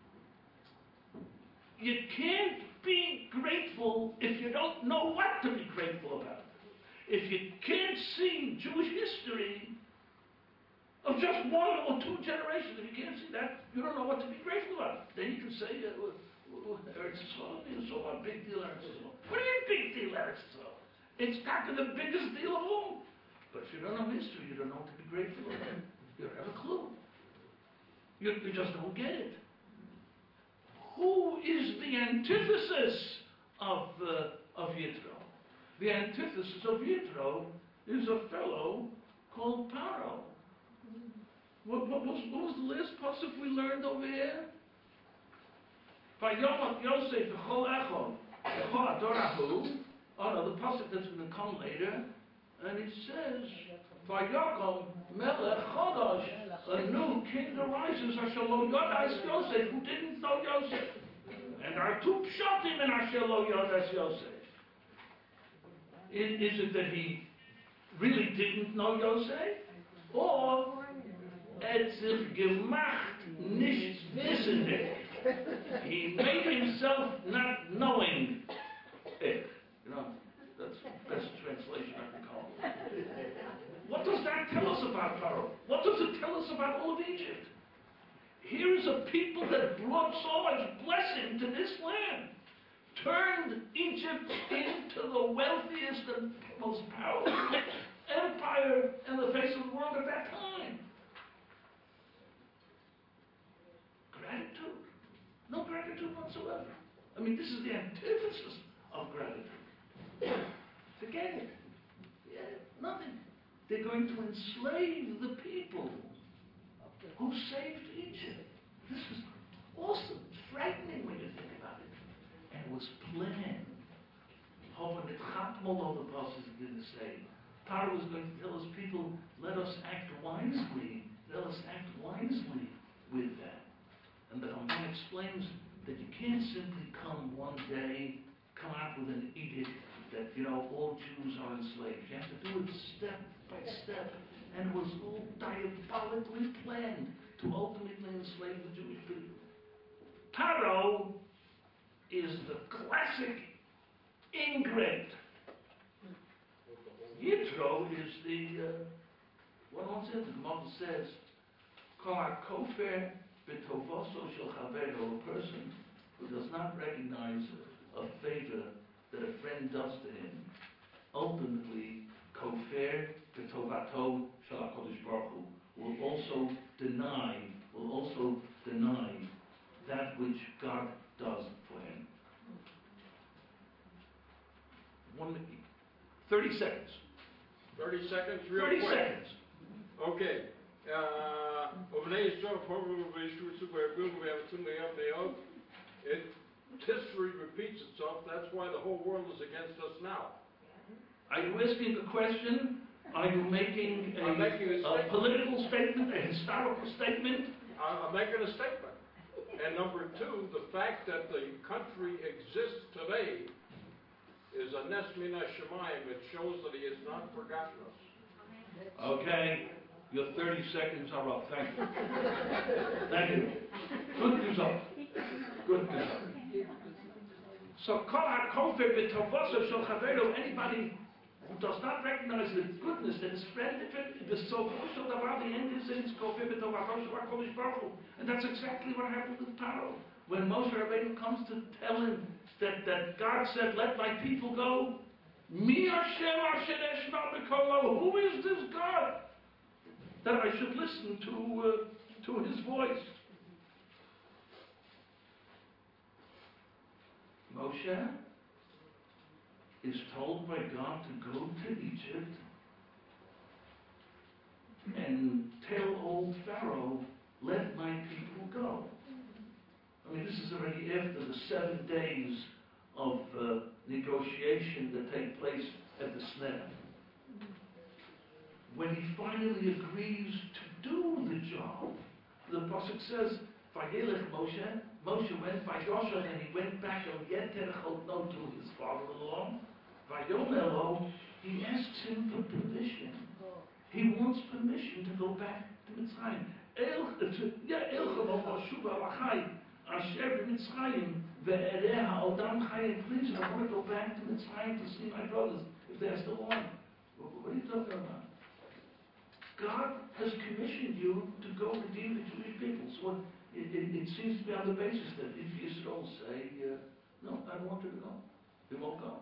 You can't be grateful if you don't know what to be grateful about. If you can't see Jewish history of just one or two generations, if you can't see that, you don't know what to be grateful about. Then you can say, uh, to Eretz Yisrael, you saw what big deal Eretz Yisrael. What do you mean big deal Eretz Yisrael? It's kind of the biggest deal of all. But if you don't know history, you don't know what to be grateful for. You don't have a clue. You, you just don't get it. Who is the antithesis of, uh, of Yitro? The antithesis of Yitro is a fellow called Paro. What, what, was, what was the last pasuk we learned over here? Vayomot Yosef v'chol echod v'chol adorahu. Oh no, the pasuk that's going to come later, and it says, Vayakom melech chodosh, a new king arises, asher lo yodas Yosef, who didn't know Yosef. And there are two pshatim in asher lo yodas Yosef. Is, is it that he really didn't know Yosef? Or et sich gemacht nicht wissende. He made himself not knowing it. You know, that's the best translation I can call it. What does that tell us about Pharaoh? What does it tell us about all of Egypt? Here is a people that brought so much blessing to this land, turned Egypt into the wealthiest and most powerful empire in the face of the world at that time. Gratitude. No gratitude whatsoever. I mean, this is the antithesis of gratitude. Forget it. Yeah, nothing. They're going to enslave the people who saved Egypt. This is awesome. It's frightening when you think about it. And it was planned. However, the Chatmol of the apostles didn't say. Pharaoh was going to tell his people, let us act wisely. Let us act wisely with that. And the Ramban explains that you can't simply come one day, come out with an edict that, you know, all Jews are enslaved. You have to do it step by step. And it was all diabolically planned to ultimately enslave the Jewish people. Paro is the classic ingrate. Yitro is the, uh, what else is it? The Gemara says, Kol HaKofer B'tovoso Shel Chavero, a person who does not recognize a favor that a friend does to him, ultimately, Kofer B'tovato Shel HaKodesh Baruch Hu, will also deny, will also deny that which God does for him. One, thirty seconds. Thirty seconds, real Thirty quick. seconds. Okay. Uh, It, history repeats itself. That's why the whole world is against us now. Are you asking a question? Are you making a, I'm making a a statement. political statement, a historical statement? I'm I'm making a statement. And number two, the fact that the country exists today is a nes min hashamayim. It shows that he has not forgotten us. Okay, your thirty seconds are up. Thank you. Thank you. Good result. Good result. So, kol hakofer b'tovoso shel chavero, anybody who does not recognize the goodness that his friend did, the so-called the end is in kofer b'tovoso shel HaKodesh Baruch Hu. And that's exactly what happened with Paro. When Moshe Rabbeinu comes to tell him that, that God said, let my people go, Mi Hashem asher eshma b'kolo, who is this God that I should listen to, uh, to his voice? Moshe is told by God to go to Egypt and tell old Pharaoh, let my people go. I mean, this is already after the seven days of uh, negotiation that take place at the Sneh. When he finally agrees to do the job, the pasuk says, Vayelech Moshe, Moshe went by Joshua and he went back and Yeter Chotno to his father-in-law. Vayomelo, he asks him for permission. He wants permission to go back to Mitzrayim. Yeah, Elchavot Ashuva Lachai, Asher Mitzrayim, Ve'ereha Odam Chayim. Please, I want to go back to Mitzrayim to see my brothers if they're still on. What are you talking about? God has commissioned you to go redeem the Jewish people. So it, it, it seems to be on the basis that if Yisrael say, uh, no, I don't want you to go, he won't go.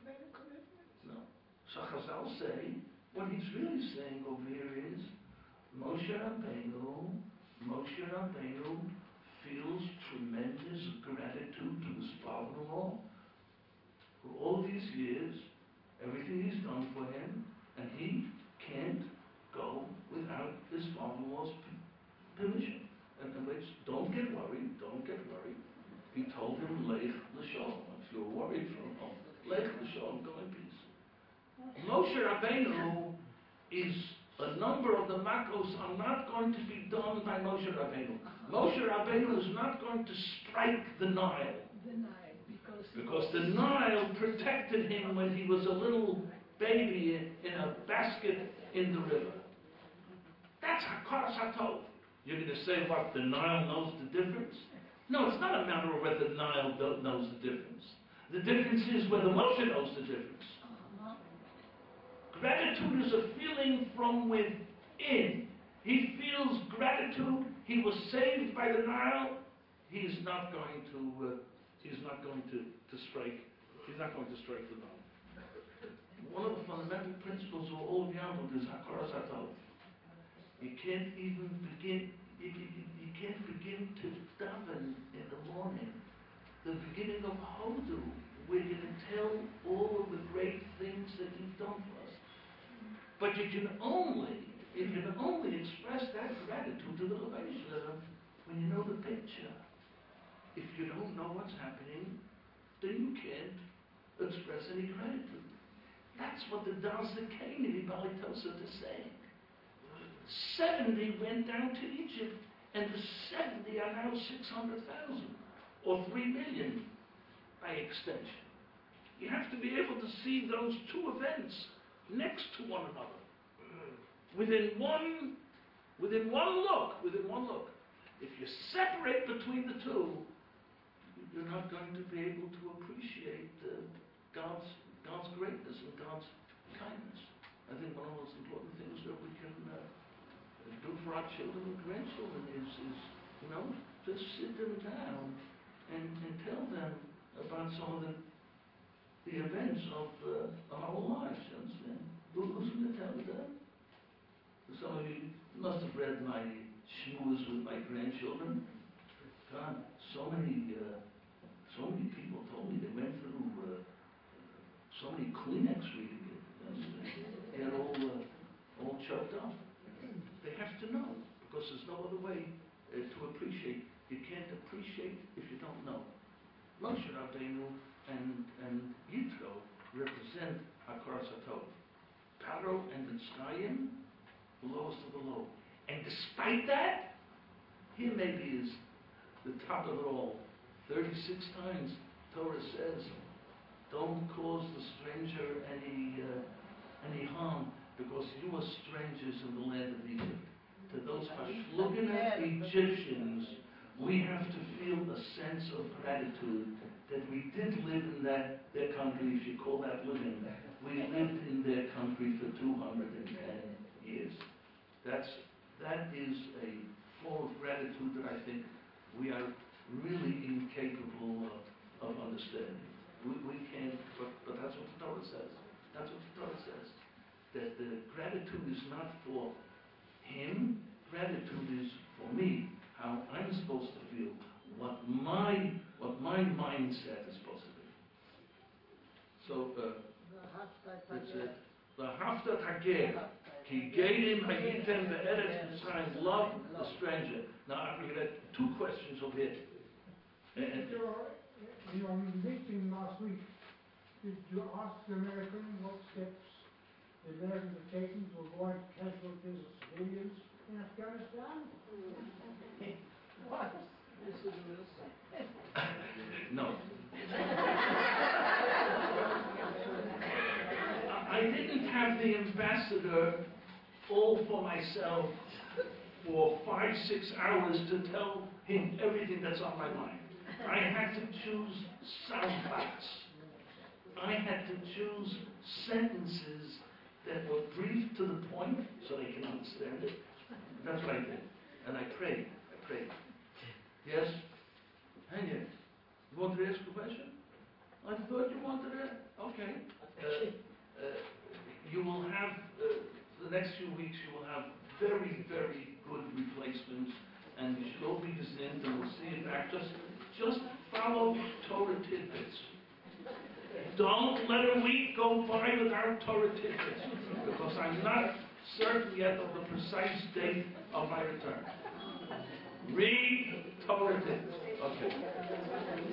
No. So Chazal say, what he's really saying over here is, Moshe Rabbeinu, Moshe Rabbeinu feels tremendous gratitude to his father-in-law for all these years, everything he's done for him, and he can't go without his father-in-law's permission. And, and which, don't get worried, don't get worried. He told him, Lech l'sholom. If you're worried for him, Lech l'sholom, go in peace. Moshe Rabbeinu is, a number of the makos are not going to be done by Moshe Rabbeinu. Moshe Rabbeinu is not going to strike the Nile. The Nile, because... Because the Nile protected him when he was a little baby in, in a basket in the river. That's Hakaras HaTov. You're going to say, what, the Nile knows the difference? No, it's not a matter of whether the Nile do- knows the difference. The difference is whether Moshe knows the difference. Uh-huh. Gratitude is a feeling from within. He feels gratitude. He was saved by the Nile. He is not going to. Uh, he is not going to, to strike. He's not going to strike the Nile. One of the fundamental principles of all of Yamud is Hakaras HaTov. You can't even begin. You, you, you can't begin to daven in the morning. The beginning of Hodu, we're going to tell all of the great things that you've done for us. But you can only, you can only express that gratitude to the Levites when you know the picture. If you don't know what's happening, then you can't express any gratitude. That's what the Das Kennedy Balitosa is saying. seventy went down to Egypt, and the seventy are now six hundred thousand, or three million by extension. You have to be able to see those two events next to one another. Within one, within one look, within one look. If you separate between the two, you're not going to be able to appreciate uh, God's, God's greatness and God's kindness. I think one of the most important things that we can uh, do for our children and grandchildren is, is you know, just sit them down and, and tell them about some of the the events of, uh, of our lives, you understand? Who, who's going to tell you that? Some of you must have read my shmooze with my grandchildren. God, so many, uh, so many people told me they went through uh, so many Kleenex reading it. You understand? They're all, uh, all choked up. They have to know, because there's no other way uh, to appreciate. You can't appreciate if you don't know. Moshe Rabbeinu and, and Yitro represent Hakaras HaTov. Paro and Mitzrayim, the lowest of the low. And despite that, here maybe is the top of it all. thirty-six times Torah says, don't cause the stranger any uh, any harm, because you are strangers in the land of Egypt. To those Hashluginah Egyptians, we have to feel a sense of gratitude that we did live in that their country, if you call that living. We lived in their country for two hundred ten years. That's, that is a form of gratitude that I think we are really incapable of, of understanding. We, we can't, but, but that's what the Torah says. That's what the Torah says. That the gratitude is not for him, gratitude is for me, how I'm supposed to feel, what my what my mindset is supposed to be. So, uh, that's it. V'haftat hager, ki geilim hayitem be'eretz Mitzrayim, love the stranger. Now, I'm going to get two questions over here. And, in your meeting last week, did you ask the American what steps the Americans have taken to avoid casualties of civilians in Afghanistan? What? no. I didn't have the ambassador all for myself for five, six hours to tell him everything that's on my mind. I had to choose sound bites. I had to choose sentences that were brief to the point so they can understand it. That's what I did. And I prayed. I prayed. Yes? Henry, you wanted to ask a question? I thought you wanted to, okay. Uh, uh, you will have, uh, the next few weeks, you will have very, very good replacements, and you should all be designed, and we'll see it back. Just, just follow Torah tidbits. Don't let a week go by without Torah tidbits, because I'm not certain yet of the precise date of my return. Read Torah tidbits. Okay.